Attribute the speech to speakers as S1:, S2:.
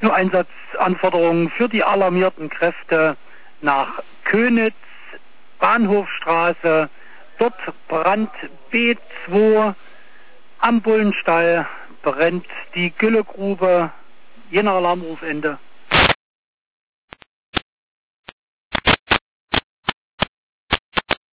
S1: Nur Einsatzanforderungen für die alarmierten Kräfte nach Könitz, Bahnhofstraße, dort Brand B2, am Bullenstall brennt die Güllegrube, jener Alarmrufende.